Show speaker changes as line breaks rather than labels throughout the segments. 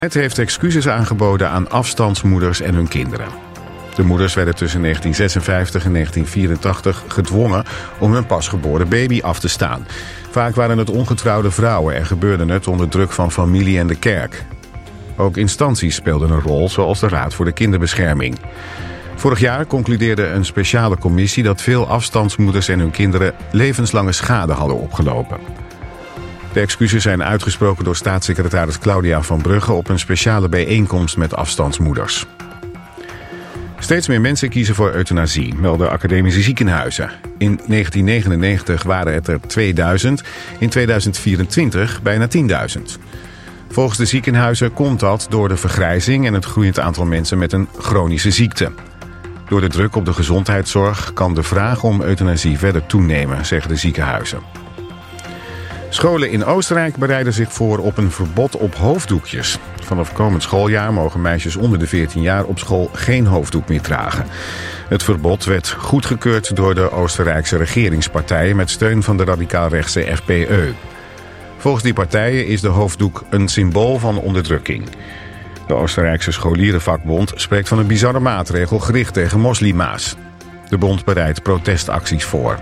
Het heeft excuses aangeboden aan afstandsmoeders en hun kinderen. De moeders werden tussen 1956 en 1984 gedwongen om hun pasgeboren baby af te staan. Vaak waren het ongetrouwde vrouwen en gebeurde het onder druk van familie en de kerk. Ook instanties speelden een rol, zoals de Raad voor de Kinderbescherming. Vorig jaar concludeerde een speciale commissie dat veel afstandsmoeders en hun kinderen levenslange schade hadden opgelopen. De excuses zijn uitgesproken door staatssecretaris Claudia van Brugge op een speciale bijeenkomst met afstandsmoeders. Steeds meer mensen kiezen voor euthanasie, melden academische ziekenhuizen. In 1999 waren het er 2000, in 2024 bijna 10.000. Volgens de ziekenhuizen komt dat door de vergrijzing en het groeiend aantal mensen met een chronische ziekte. Door de druk op de gezondheidszorg kan de vraag om euthanasie verder toenemen, zeggen de ziekenhuizen. Scholen in Oostenrijk bereiden zich voor op een verbod op hoofddoekjes. Vanaf komend schooljaar mogen meisjes onder de 14 jaar op school geen hoofddoek meer dragen. Het verbod werd goedgekeurd door de Oostenrijkse regeringspartijen met steun van de radicaal-rechtse FPÖ. Volgens die partijen is de hoofddoek een symbool van onderdrukking. De Oostenrijkse scholierenvakbond spreekt van een bizarre maatregel gericht tegen moslima's. De bond bereidt protestacties voor.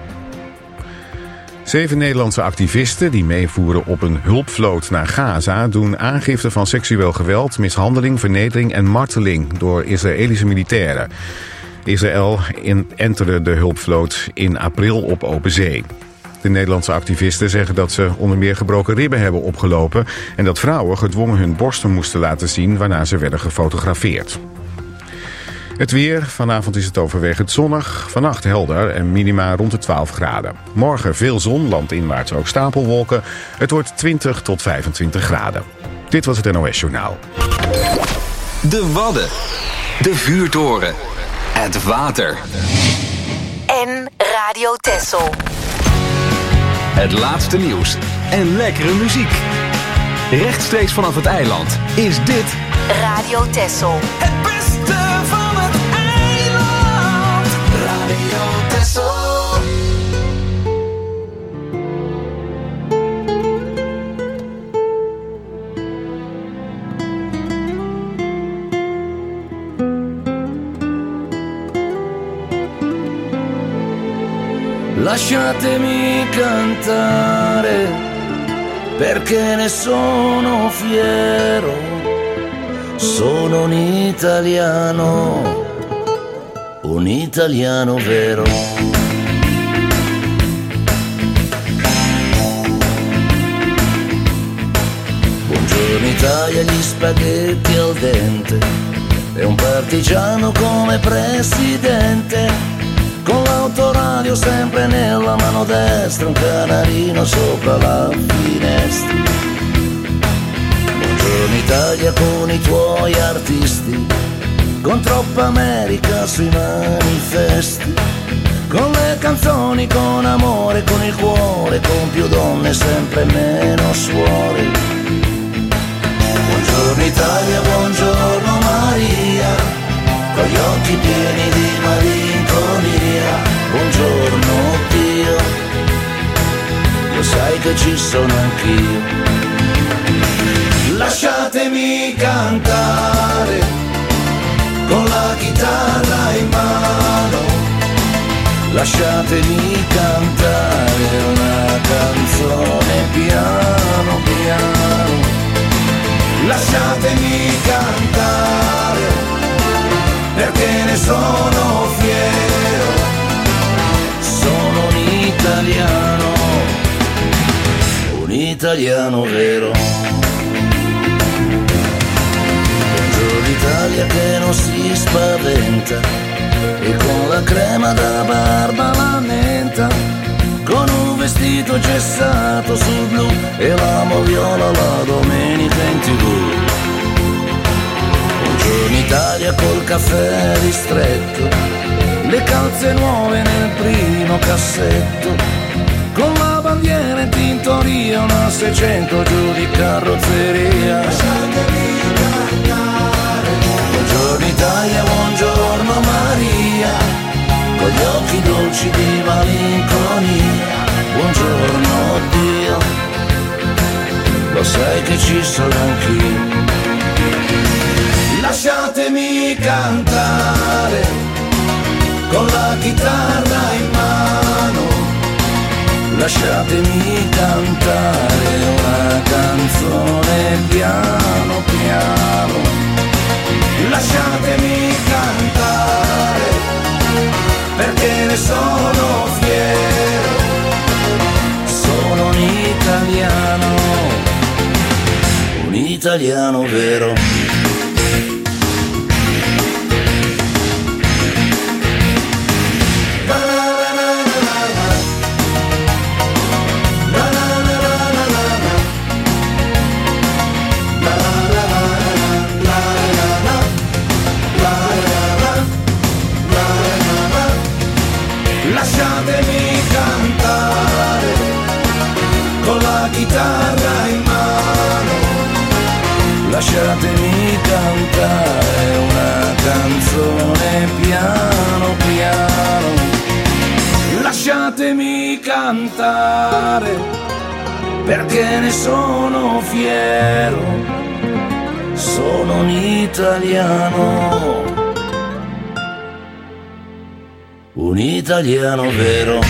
7 Nederlandse activisten die meevoeren op een hulpvloot naar Gaza doen aangifte van seksueel geweld, mishandeling, vernedering en marteling door Israëlische militairen. Israël enterde de hulpvloot in april op open zee. De Nederlandse activisten zeggen dat ze onder meer gebroken ribben hebben opgelopen en dat vrouwen gedwongen hun borsten moesten laten zien waarna ze werden gefotografeerd. Het weer, vanavond is het overwegend zonnig, vannacht helder en minima rond de 12 graden. Morgen veel zon, landinwaarts ook stapelwolken. Het wordt 20 tot 25 graden. Dit was het NOS Journaal.
De Wadden, de vuurtoren, het water.
En Radio Texel.
Het laatste nieuws en lekkere muziek. Rechtstreeks vanaf het eiland is dit
Radio Texel.
Het beste van het eiland. Radio Texel.
Lasciatemi cantare, perché ne sono fiero, sono un italiano vero. Buongiorno Italia, gli spaghetti al dente, e un partigiano come presidente. Con l'autoradio sempre nella mano destra, un canarino sopra la finestra. Buongiorno Italia con i tuoi artisti, con troppa America sui manifesti, con le canzoni, con amore, con il cuore, con più donne, sempre meno suore. Buongiorno Italia, buongiorno Maria, con gli occhi pieni di malinconia. Buongiorno Dio, lo sai che ci sono anch'io. Lasciatemi cantare con la chitarra in mano, lasciatemi cantare una canzone piano piano. Lasciatemi cantare, perché ne sono fiero, sono un italiano vero. Buongiorno Italia che non si spaventa, e con la crema da barba la menta, con un vestito gessato sul blu e la moviola la domenica in TV. Buongiorno Italia col caffè ristretto, le calze nuove nel primo cassetto, con la bandiera in tintoria, una 600 giù di carrozzeria. Buongiorno Italia, buongiorno Maria, con gli occhi dolci di malinconia. Buongiorno Dio, lo sai che ci sono anch'io. lasciatemi cantare con la chitarra in mano, lasciatemi cantare una canzone piano piano, lasciatemi cantare perché ne sono fiero, sono un italiano vero.
Lasciatemi cantare con la chitarra in mano,
lasciatemi cantare una canzone piano piano,
lasciatemi cantare perché ne sono fiero,
sono un italiano vero.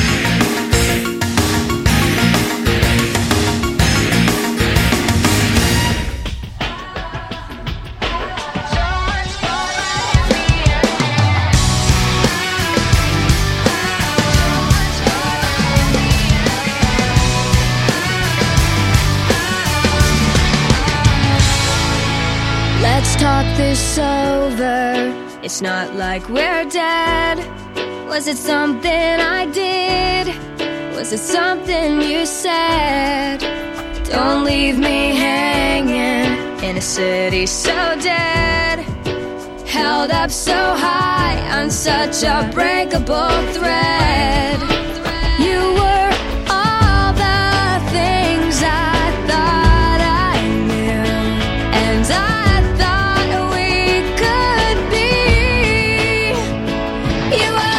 Let's talk this over. It's not like we're dead. Was it something I did? Was it something you said? Don't leave me hanging in a city so dead, held up so high on such a breakable thread. You were all the things I thought I knew, and I thought we could be. You were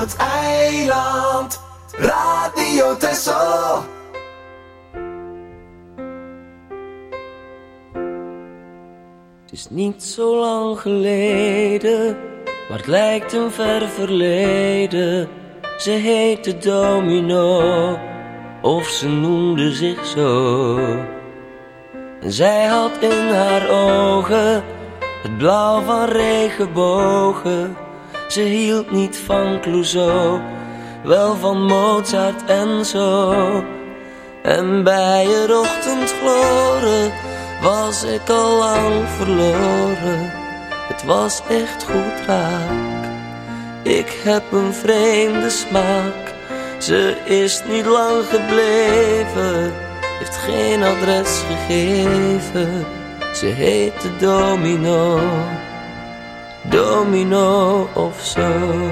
het eiland. Radio Texel.
Het is niet zo lang geleden, maar het lijkt een ver verleden. Ze heette Domino, of ze noemde zich zo. En zij had in haar ogen het blauw van regenbogen. Ze hield niet van Clouseau, wel van Mozart en zo. En bij het ochtendgloren was ik al lang verloren. Het was echt goed raak. Ik heb een vreemde smaak. Ze is niet lang gebleven, heeft geen adres gegeven. Ze heette Domino, Domino of zo.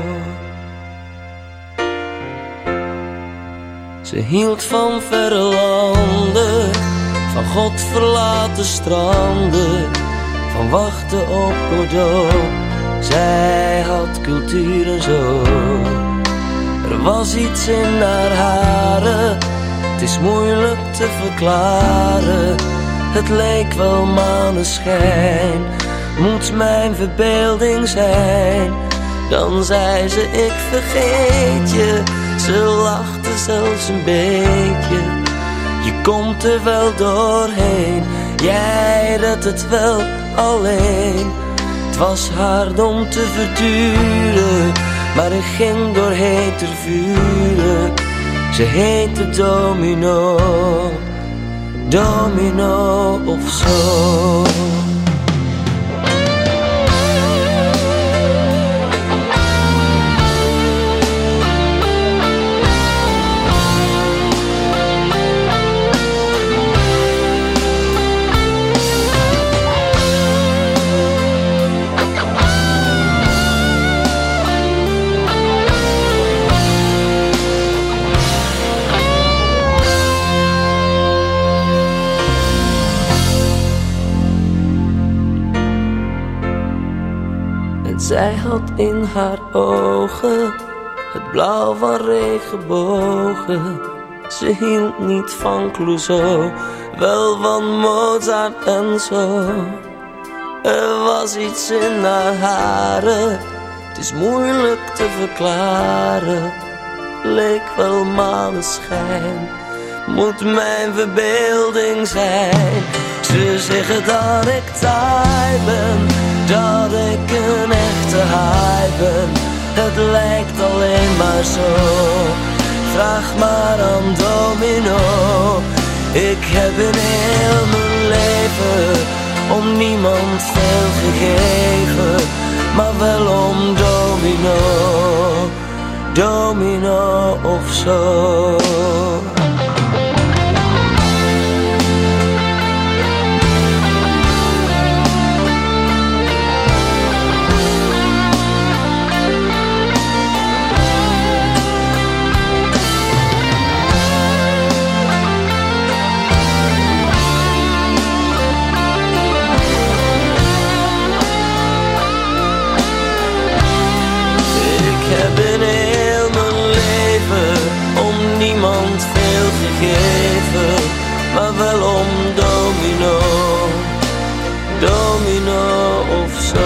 Ze hield van verre landen, van God verlaten stranden, van wachten op Godot. Zij had cultuur en zo. Er was iets in haar haren, het is moeilijk te verklaren. Het leek wel maneschijn, moet mijn verbeelding zijn. Dan zei ze ik vergeet je, ze lachte zelfs een beetje. Je komt er wel doorheen, jij redt het wel alleen. Het was hard om te verduren, maar ik ging doorheen ter vuren. Ze heette Domino, Domino of zo. Zij had in haar ogen het blauw van regenbogen. Ze hield niet van Clouseau, wel van Mozart en zo. Er was iets in haar haren, het is moeilijk te verklaren. Leek wel maneschijn, moet mijn verbeelding zijn. Ze zeggen dat ik taai ben, dat ik een echte haai ben. Het lijkt alleen maar zo, vraag maar aan Domino. Ik heb in heel mijn leven om niemand veel gegeven, maar wel om Domino, Domino of zo. Niemand veel gegeven, maar wel om Domino, Domino of zo.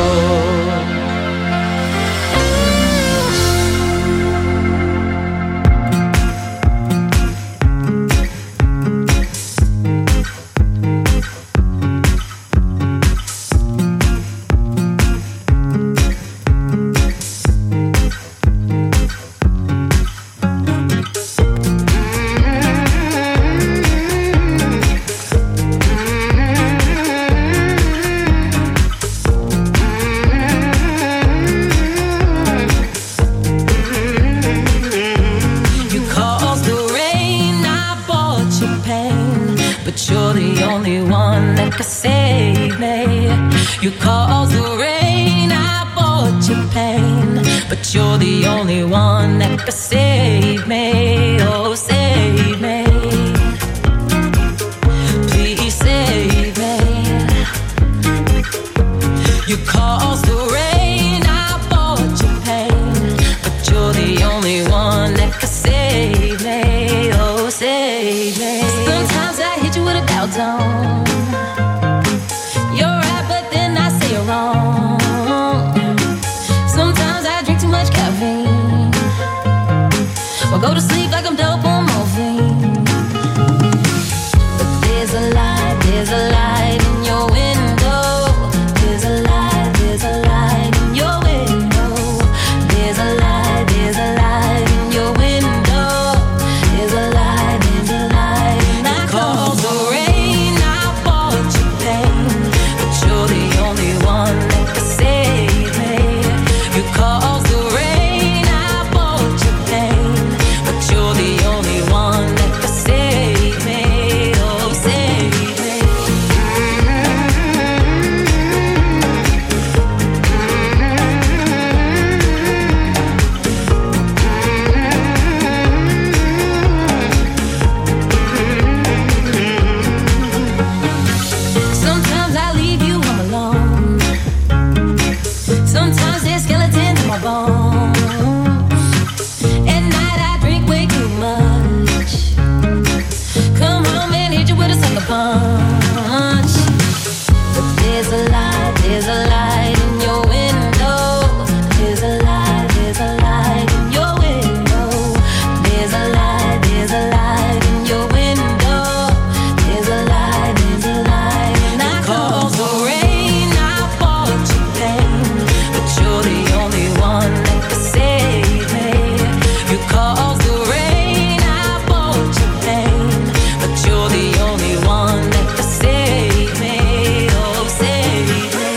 You caused the rain, I bought you pain, but you're the only one that can save me. Oh, save me, please save me. You caused the rain, I bought you pain, but you're the only
to sleep like I'm dope on morphine. But there's a light in your window. There's a light in your window. There's a light in your window. There's a light, and I cause the rain. I bought you pain, but you're the only one that can save me. You cause the rain. I bought you pain, but you're the only one that can save me. Oh, save me. Sometimes I leave you home alone. Sometimes there's skeletons in my bones. At night I drink way too much. Come home and hit you with a sucker punch. But there's a light in your window. There's a light in your window. There's a light in your window. There's a light, and I cause the rain. I bought you pain, but you're the only one that can save me. You cause the rain. I bought you pain, but you're the only one that can save me. Oh, save me.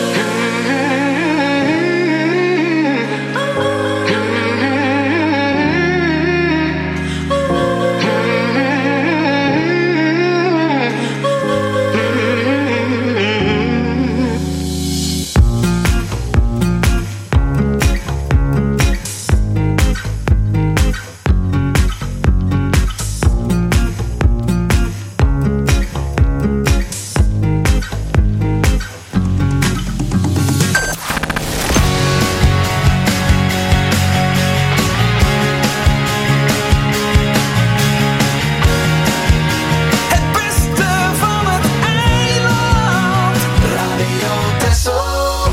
Het beste van het eiland. Radio Texel.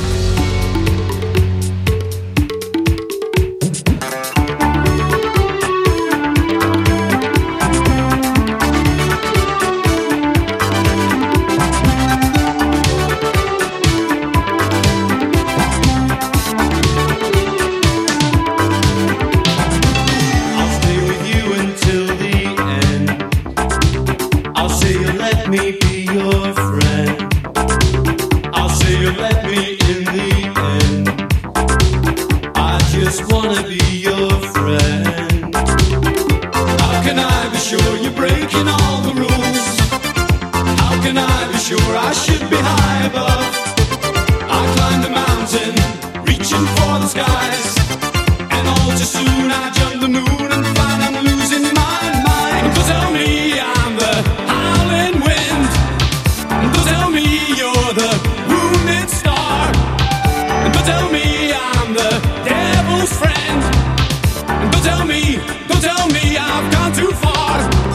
I'll stay with you until the end. I'll say you let me be your friend. I'll say you let me in the end. I just wanna be your friend. How can I be sure you're breaking all the rules? How can I be sure I should be high above? I climbed the mountain, reaching for the skies. And all too soon I jump the moon and find I'm losing my mind. Don't tell me I'm the howling wind. Don't tell me you're the wounded star. Don't tell me I'm the devil's friend. Don't tell me I've gone too far.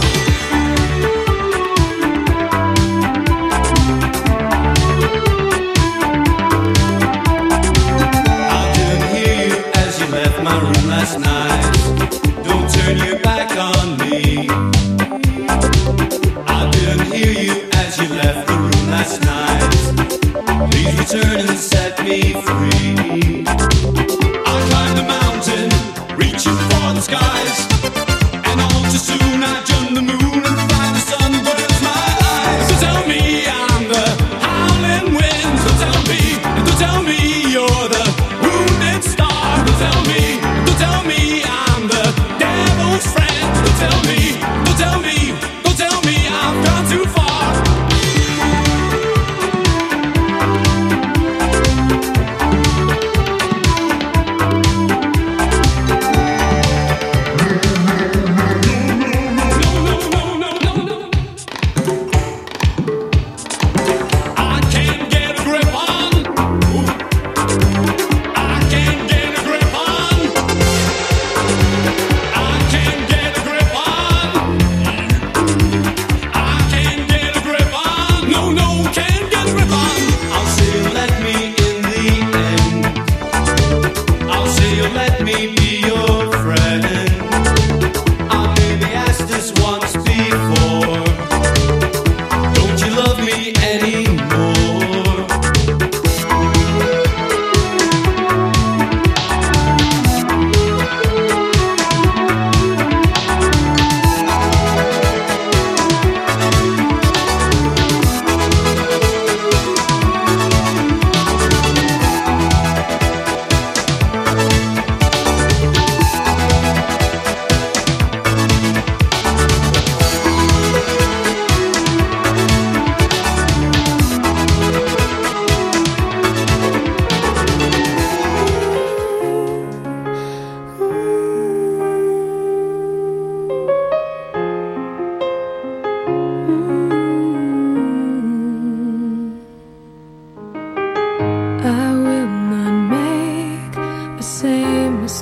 I didn't hear you as you left my room last night. Don't turn your back on me. I didn't hear you as you left the room last night. Please return and set me free. I climbed the mountain, reaching for the skies. And all too soon I jump the moon and find the sun burns my eyes. So tell me I'm the howling wind. Don't tell me you're the wounded star. Don't tell me I'm the devil's friend. Don't tell me I've gone too far.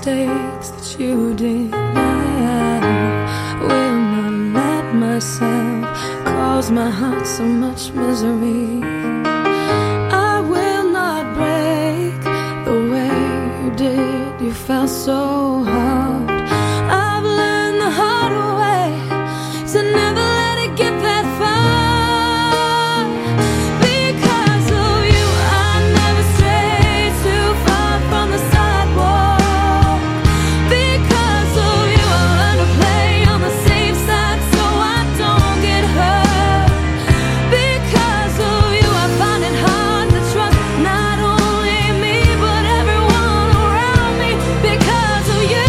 mistakes that you did. I will not let myself cause my heart so much misery. I will not break the way you did. You felt so hard. I've learned the hard way to never let it get that far. Because of you, I never strayed too far from the sidewalk. Because of you, I learned to play on the safe side so I don't get hurt. Because of you, I find it hard to trust not only me but everyone around me. Because of you,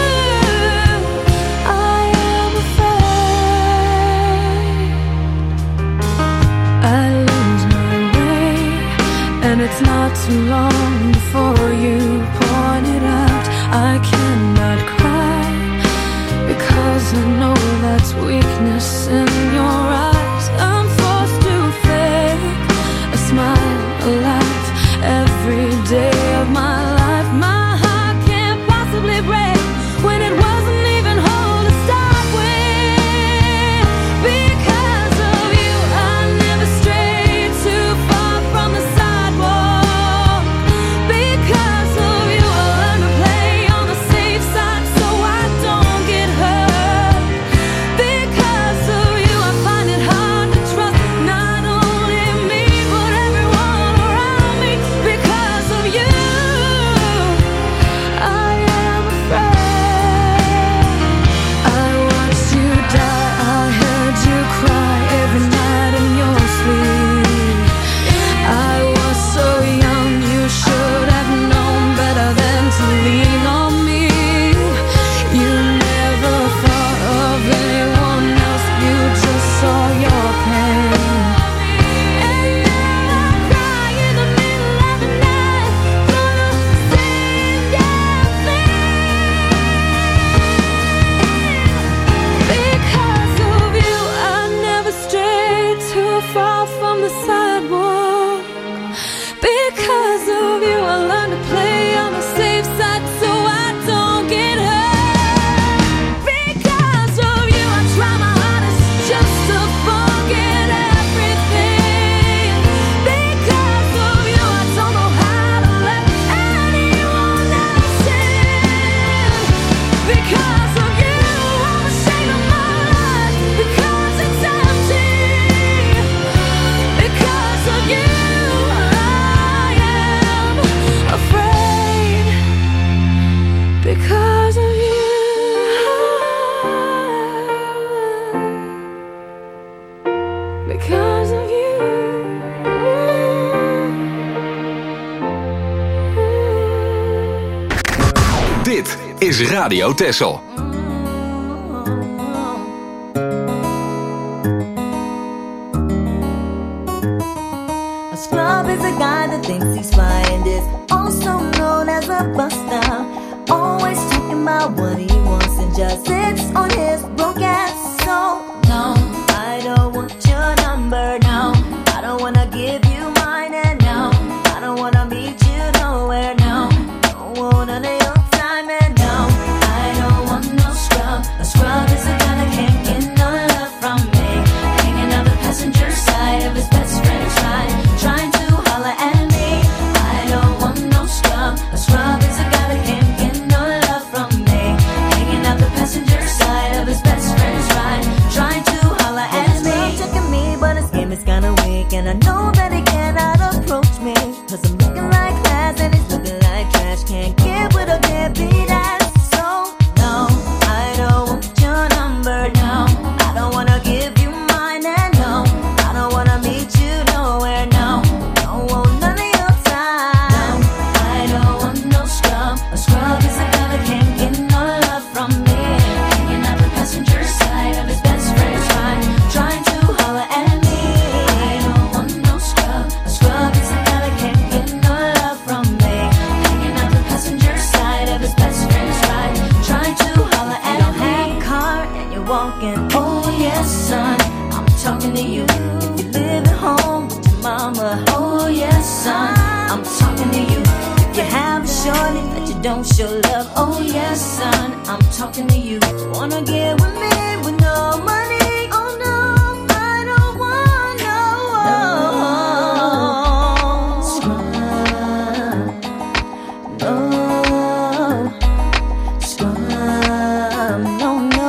I am afraid I lose my way, and it's not too long before you point it out. I cannot cry because I know that's weakness in your eyes. I'm forced to fake a smile, a laugh every day of my life. My heart can't possibly break when it wasn't even whole to start with. Because of you, I never strayed too far from the sidewalk. Because of you, I learned to play on the safe side so I don't get hurt. Because of you, I find it hard to trust not only me but everyone around me. Because of you, I am afraid. I watched you die, I heard you cry every night in your sleep. I was so young, you should have known better than to lean on me. You never thought of anyone else, you just saw your pain. And now I cry in the middle of the night for the same damn thing. Because of you, I never strayed too far from the sidewalk. Because of you, I learned to play on the safe side so I don't get hurt. Because of you, I try my hardest just to forget everything. Because of you, I don't know how to let anyone else in. Because of you, I'm ashamed of my life because it's empty. Because of you, I am afraid. Because of you, because of you.
Dit is Radio Texel.
A scrub is a guy that thinks he's fly and is also known as a buster. Always talking about what he wants and just sits on his broke ass. So no, I don't want your number, no. I don't wanna give you mine, and no, I don't wanna meet you nowhere, no. Don't want none of your time, and no, I don't want no don't show love. Oh yes, son, I'm talking to you. Wanna get with me with no money? Oh no, I don't want no scrub. No scrub. No, no.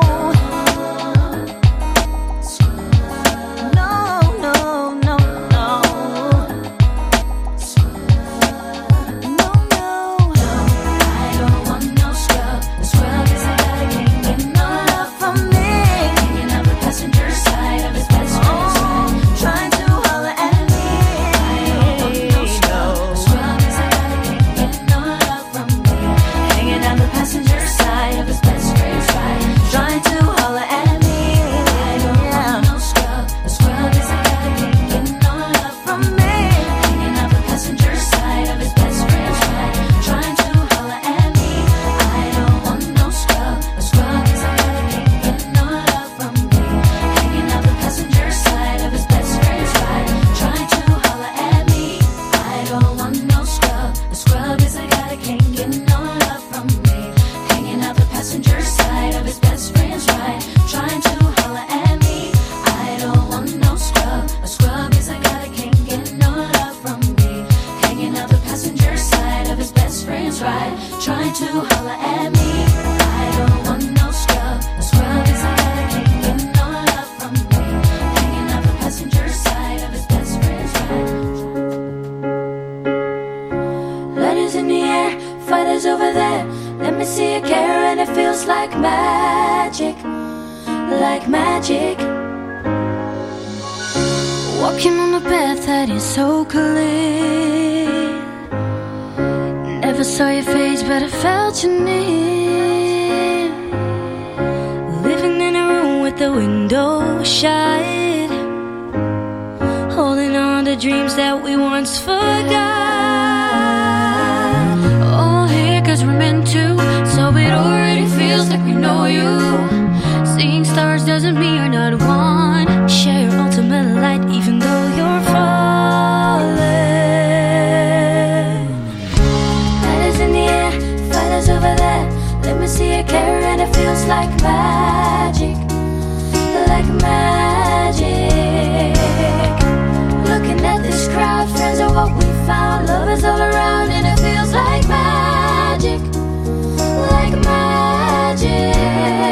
Walking on a path that is so clear. Never saw your face, but I felt you near. Living in a room with the window shut, holding on to dreams that we once forgot. All here 'cause we're meant to, so it already feels like we know you. Seeing stars doesn't mean you're not one. Share your ultimate light even though you're falling. Fighters in the air, fighters over there. Let me see you care and it feels like magic. Like magic. Looking at this crowd, friends are what we found. Love is all around and it feels like magic. Like magic.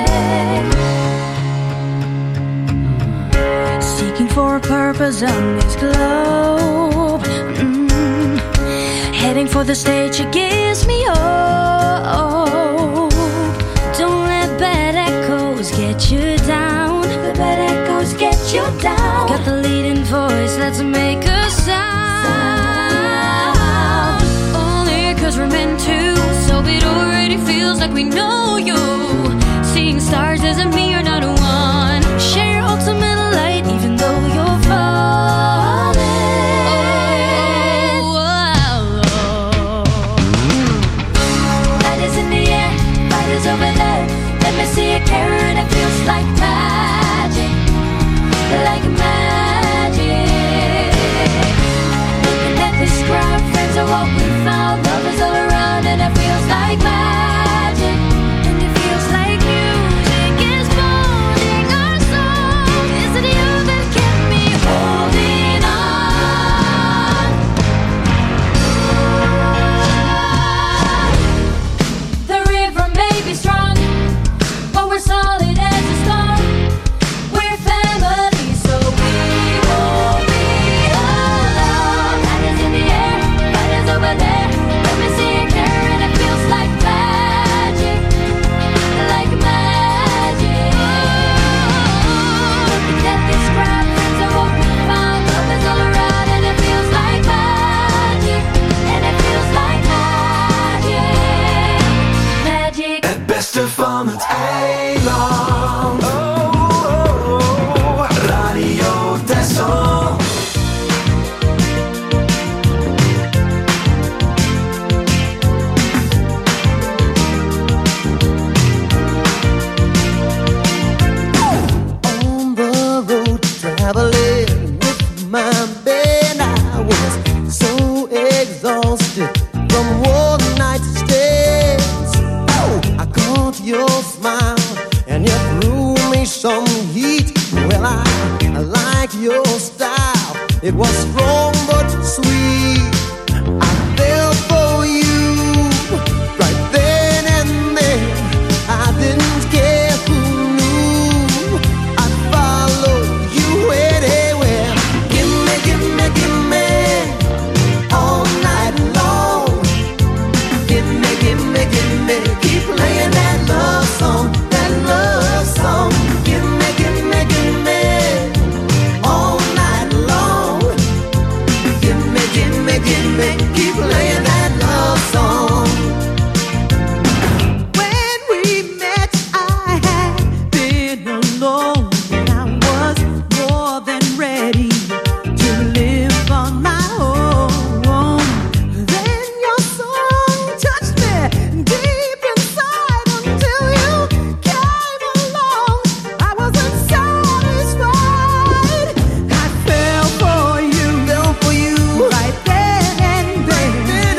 Seeking for a purpose on this globe. Heading for the stage, it gives me hope. Don't let bad echoes get you down. The bad echoes get you down. Got the leading voice, let's make a sound. Only 'cause we're meant to, so it already feels like we know you. Seeing stars doesn't mean you're not one. Share your ultimate light even though you're falling. Light is in the air, light is over there. Let me see you care and it feels like magic. Like magic. Looking at this crowd, friends are what we found. Love is all around and it feels like magic. And it feels like music is molding our soul. Is it you that kept me holding on? The river may be strong, but we're solid as a stone. We're family, so we won't be alone. Light is in the air, light is over there. Let me see you care and it feels like magic. Like magic. Looking at this crowd, friends are what we found. Love is all around and it feels like magic. And it feels like magic. Magic.
Het beste van het eiland. Radio Texel.
On the road traveling with my band, I was so exhausted from one night stay. Give me, keep playing that love song. When we met, I had been alone, and I was more than ready to live on my own. Then your song touched me deep inside until you came along. I wasn't satisfied. I fell for you right then and there.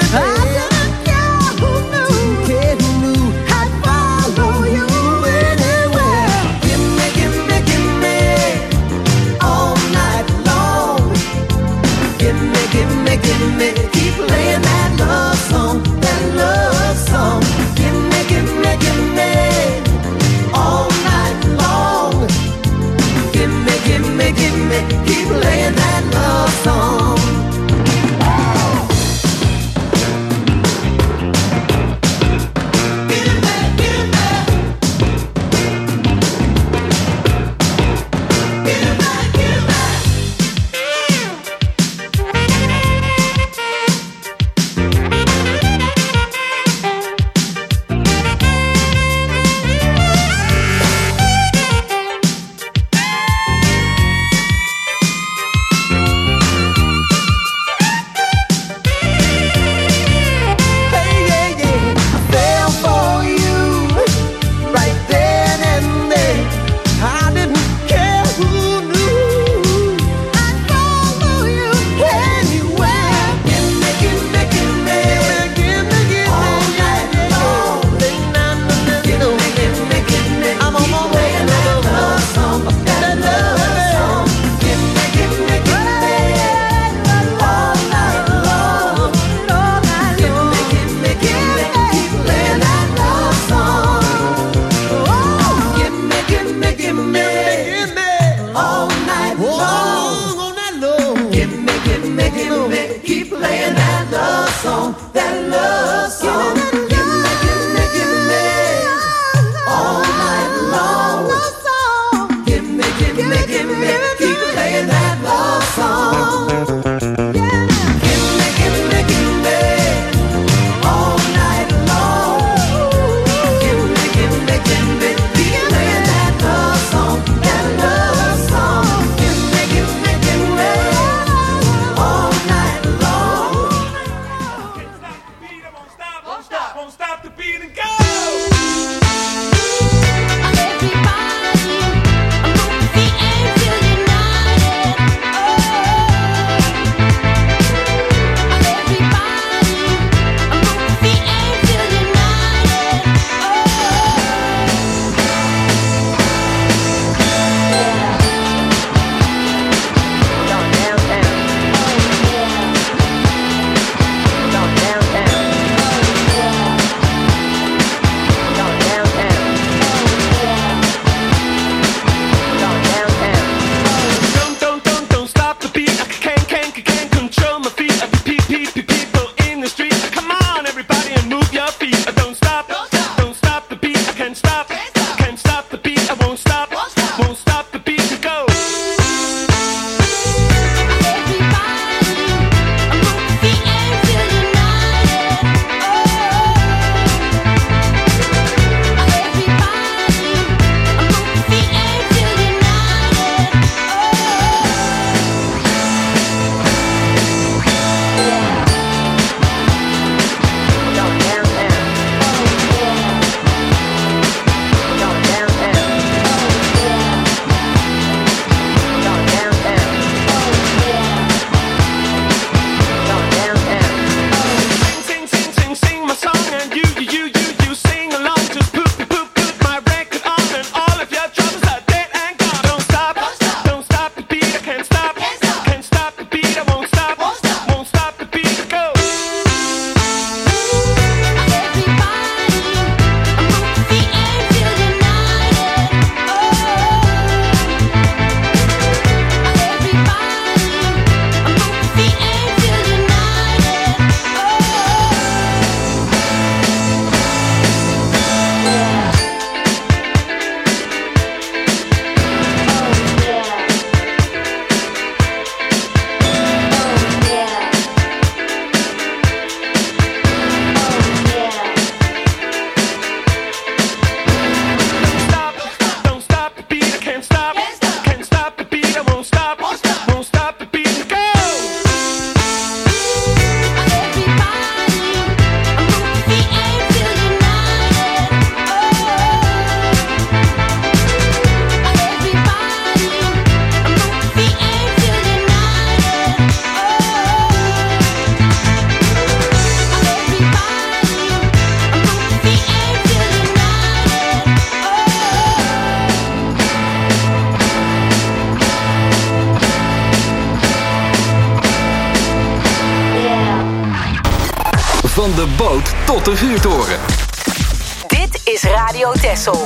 Van de boot tot de vuurtoren.
Dit is Radio Texel.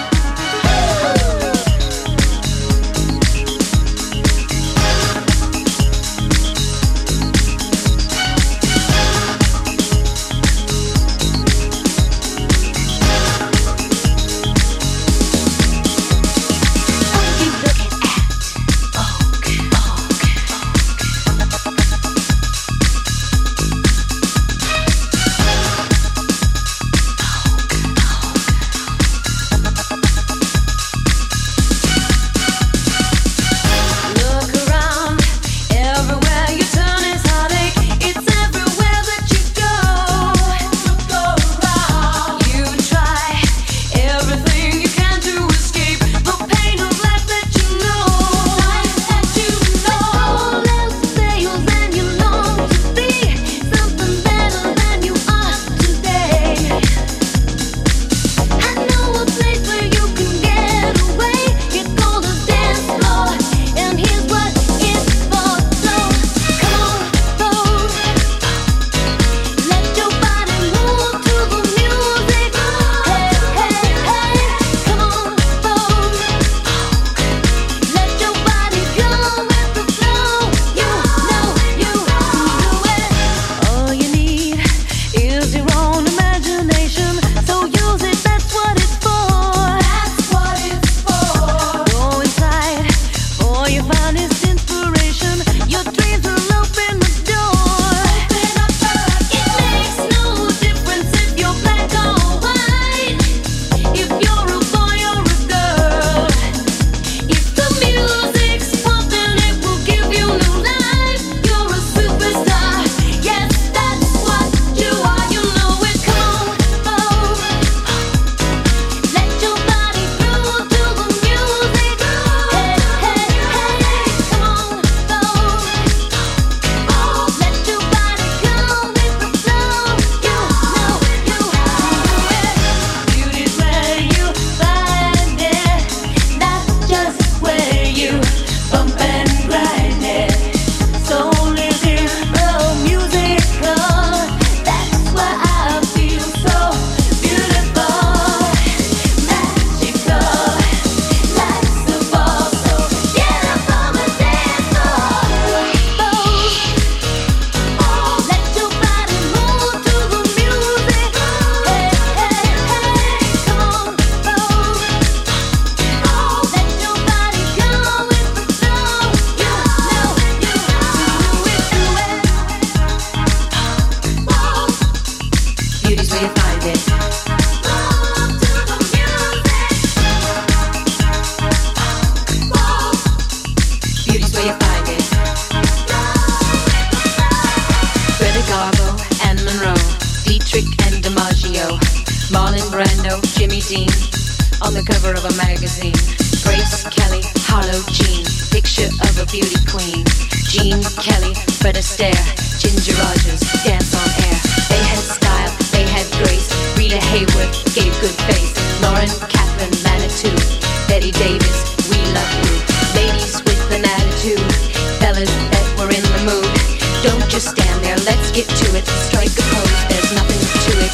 On the cover of a magazine, Grace Kelly, Harlow Jean, picture of a beauty queen. Jean Kelly, Fred Astaire, Ginger Rogers, dance on air. They had style, they had grace. Rita Hayworth gave good face. Lauren Catherine Manitou, Betty Davis, we love you. Ladies with an attitude, fellas that were in the mood. Don't just stand there, let's get to it. Strike a pose, there's nothing to it.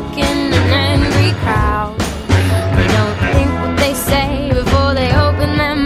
They don't think what they say before they open their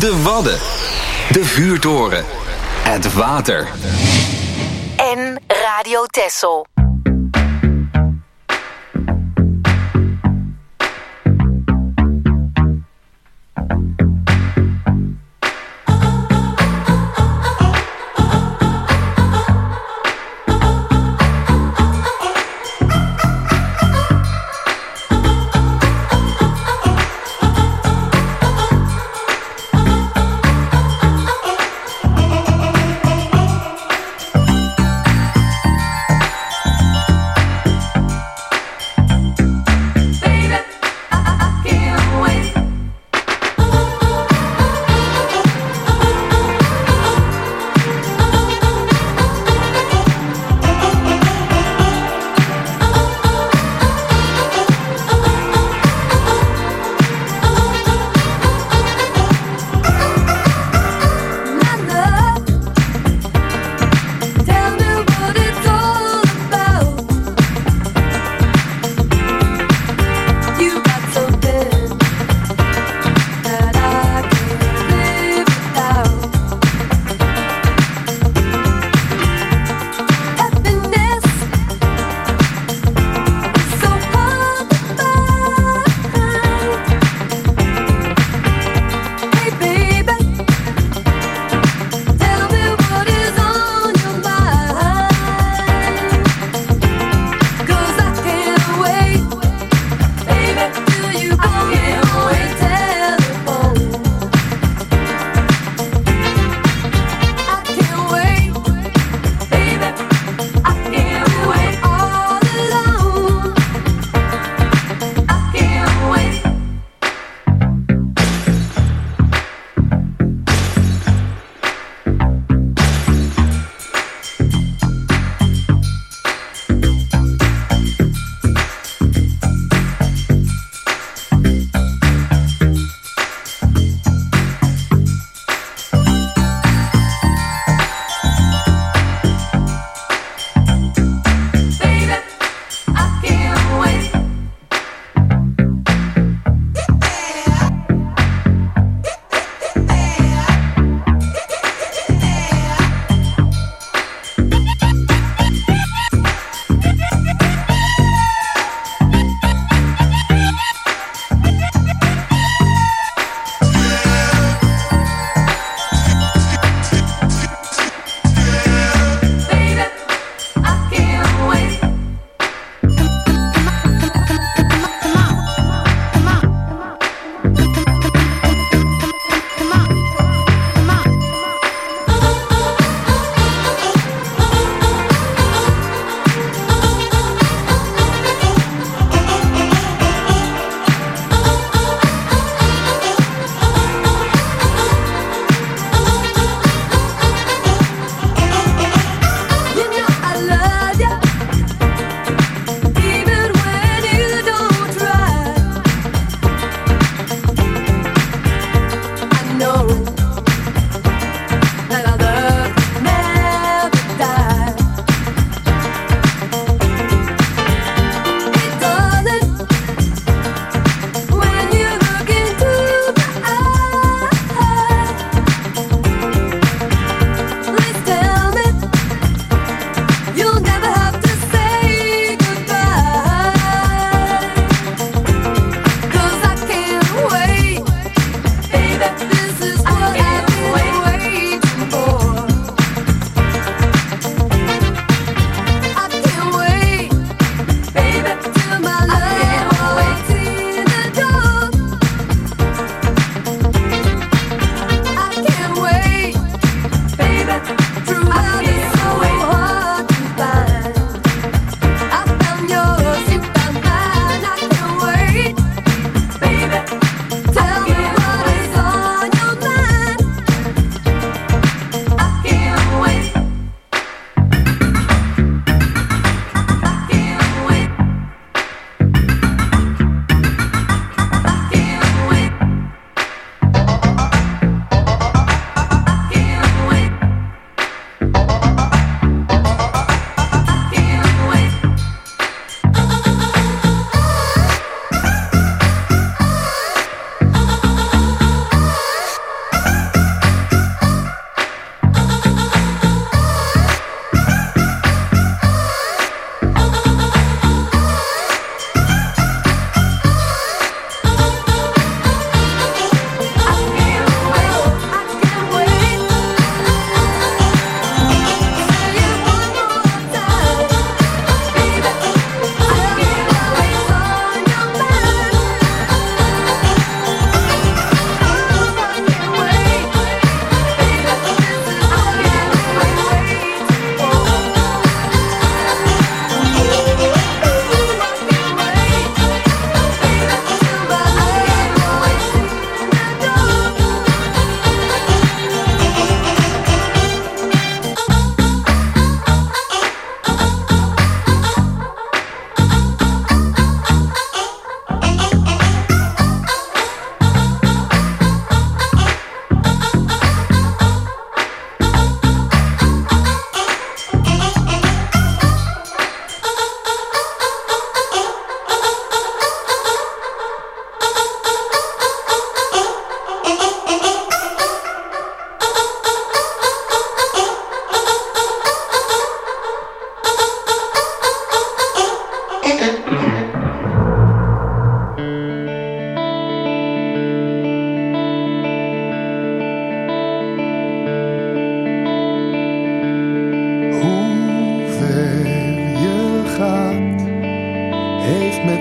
de Wadden, de vuurtoren, het water.
En Radio Texel.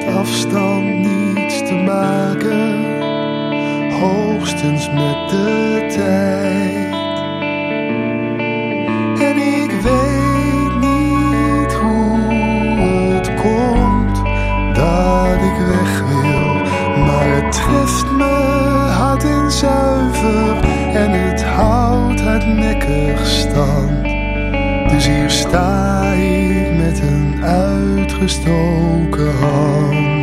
met afstand niets te maken, hoogstens met de tijd. En ik weet niet hoe het komt dat ik weg wil, maar het treft me hard en zuiver en het houdt hardnekkig stand. Dus hier sta ik met een uitgestoken hand.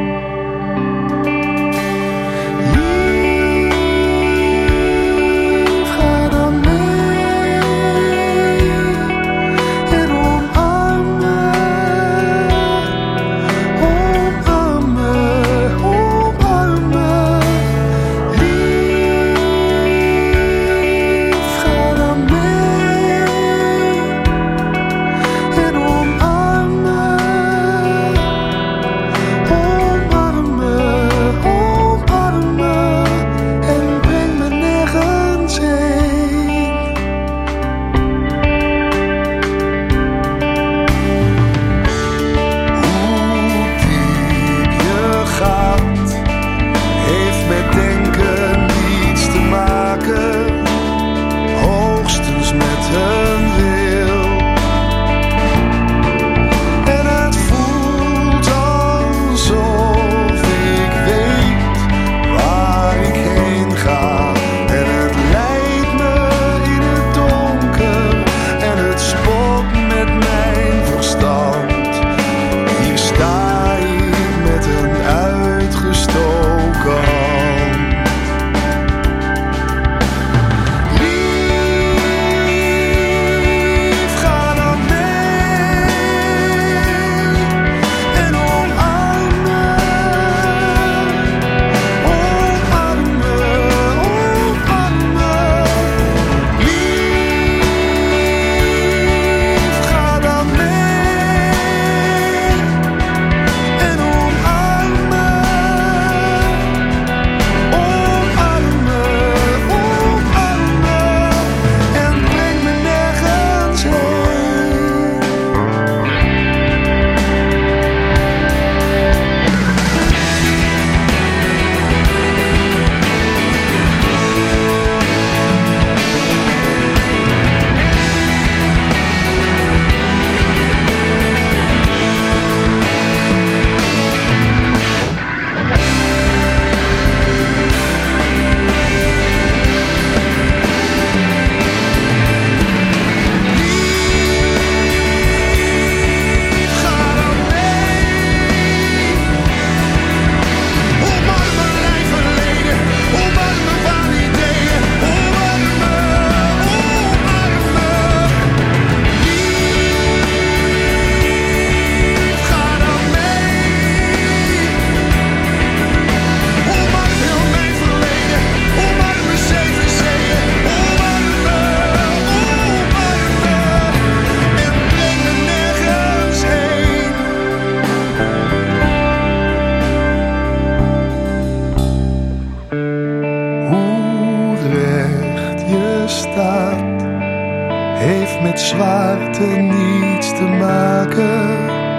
Heeft met zwaarte niets te maken,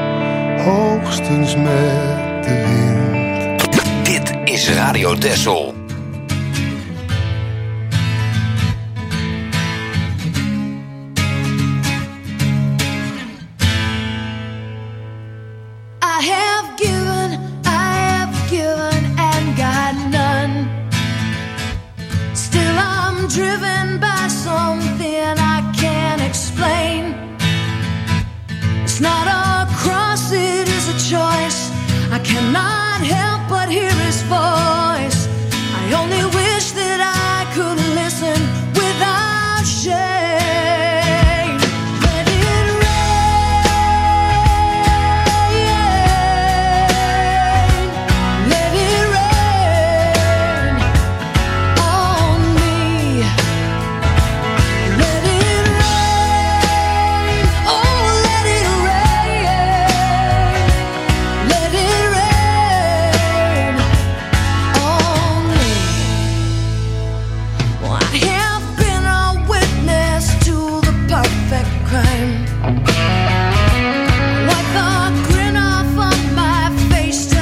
hoogstens met de wind.
Dit is Radio Texel.
I have given and got none. Still I'm driven by something I can't explain. It's not a cross, it is a choice. I cannot help but hear his voice. I only wish that I could listen without shame. Let it rain, let it rain on me. Let it rain, oh let it rain, let it rain on me. Well, I have been a witness to the perfect crime. Wipe the grin off of my face.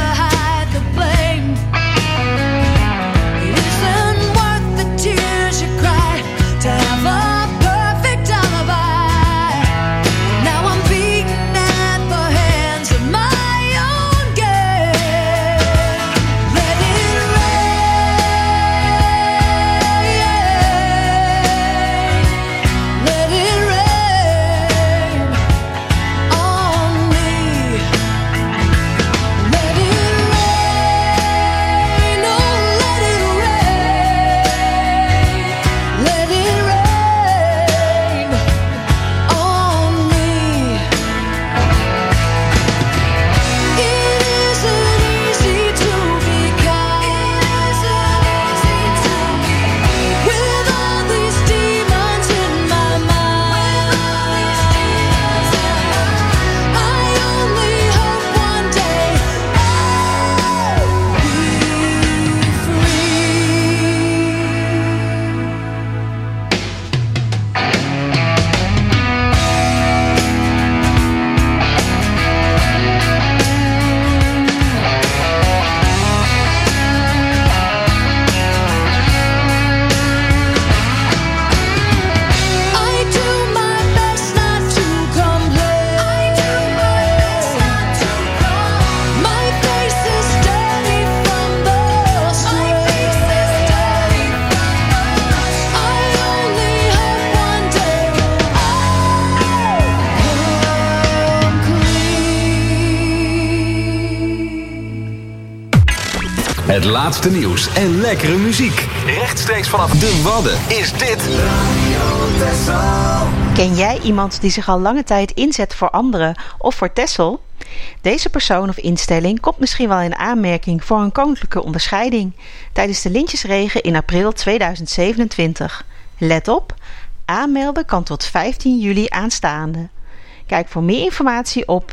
Het laatste nieuws en lekkere muziek. Rechtstreeks vanaf de Wadden is dit Radio
Texel. Ken jij iemand die zich al lange tijd inzet voor anderen of voor Texel? Deze persoon of instelling komt misschien wel in aanmerking voor een koninklijke onderscheiding tijdens de Lintjesregen in april 2027. Let op, aanmelden kan tot 15 juli aanstaande. Kijk voor meer informatie op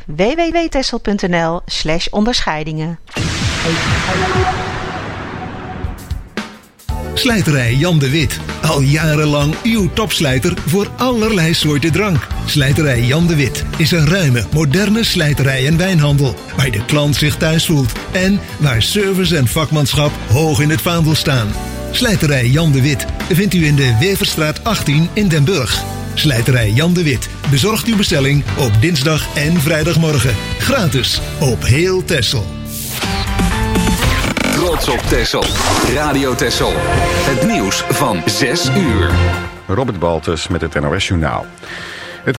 www.texel.nl/onderscheidingen.
Slijterij Jan de Wit. Al jarenlang uw topslijter voor allerlei soorten drank. Slijterij Jan de Wit is een ruime, moderne slijterij en wijnhandel waar de klant zich thuis voelt en waar service en vakmanschap hoog in het vaandel staan. Slijterij Jan de Wit vindt u in de Weverstraat 18 in Den Burg. Slijterij Jan de Wit bezorgt uw bestelling op dinsdag en vrijdagmorgen. Gratis op heel Texel.
Trots op Texel. Radio Texel. Het nieuws van 6 uur.
Robert Baltus met het NOS Journaal.